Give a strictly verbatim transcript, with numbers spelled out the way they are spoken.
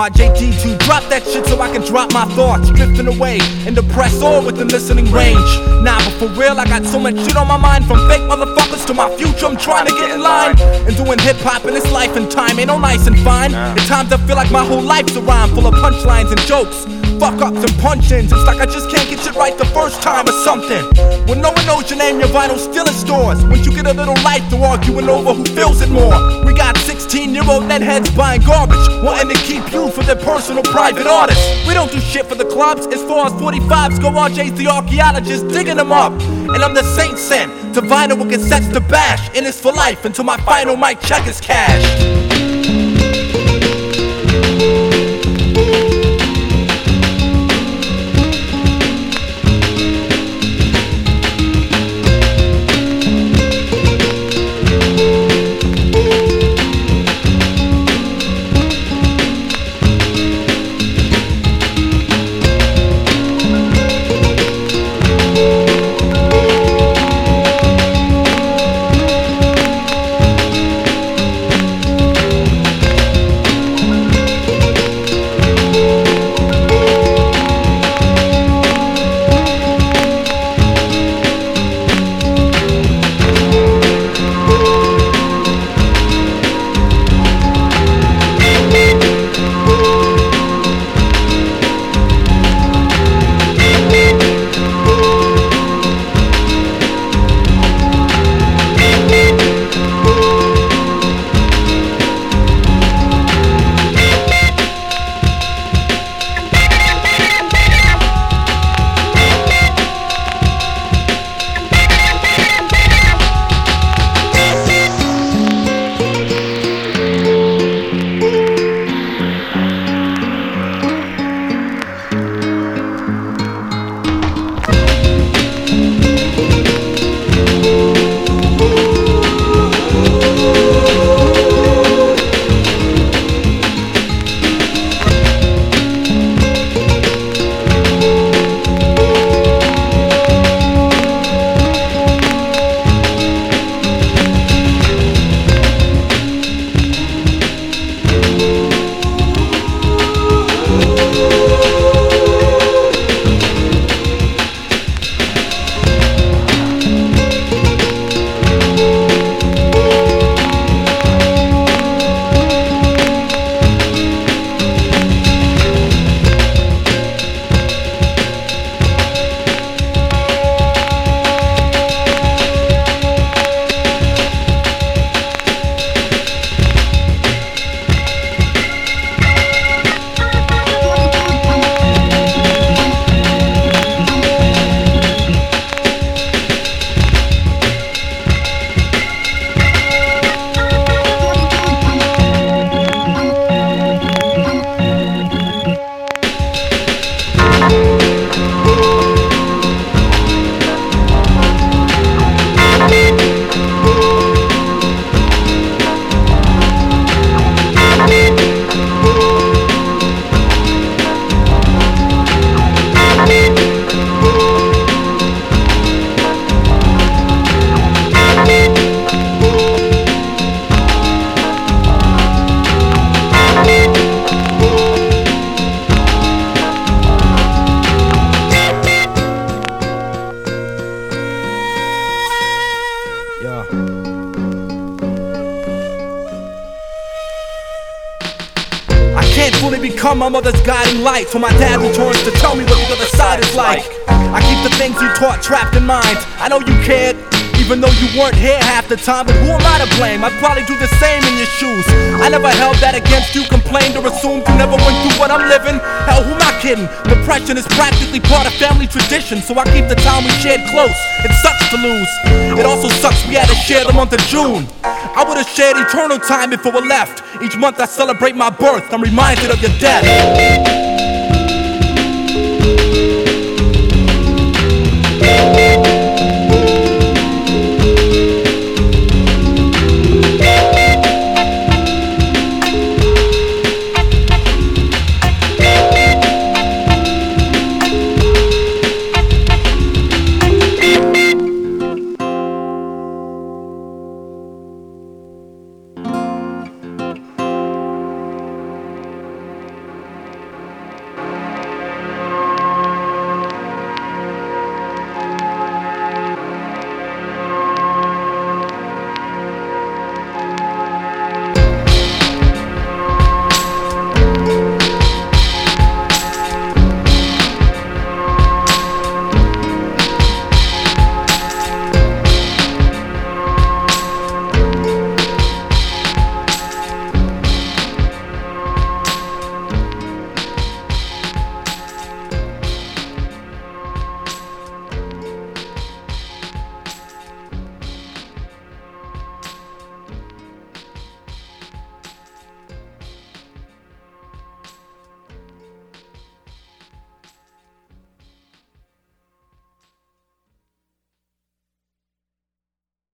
R J D two, drop that shit so I can drop my thoughts, drifting away and depressed all within listening range. Nah, but for real, I got so much shit on my mind, from fake motherfuckers to my future. I'm trying to get in line and doing hip-hop in this life and time ain't no nice and fine. At times I feel like my whole life's a rhyme full of punchlines and jokes, fuck-ups and punch-ins. It's like I just can't get shit right the first time or something. When no one knows your name, your vinyl's still in stores. Once you get a little life, they're arguing over who feels it more. We got sixteen-year-old netheads buying garbage, wanting to keep you for their personal private artists. We don't do shit for the clubs. As far as forty-fives go, R J's the archaeologist digging them up. And I'm the saint sent to vinyl with cassettes to bash. And it's for life until my final mic check is cashed. can't fully become my mother's guiding light, so my dad returns to tell me what the other side is like. I keep the things you taught trapped in mind. I know you cared, even though you weren't here half the time, but who am I to blame? I'd probably do the same in your shoes. I never held that against you, complained or assumed you never went through what I'm living. Hell, who am I kidding? Depression is practically part of family tradition, so I keep the time we shared close. It sucks to lose. It also sucks we had to share the month of June. I would've shared eternal time before we left. Each month I celebrate my birth, I'm reminded of your death.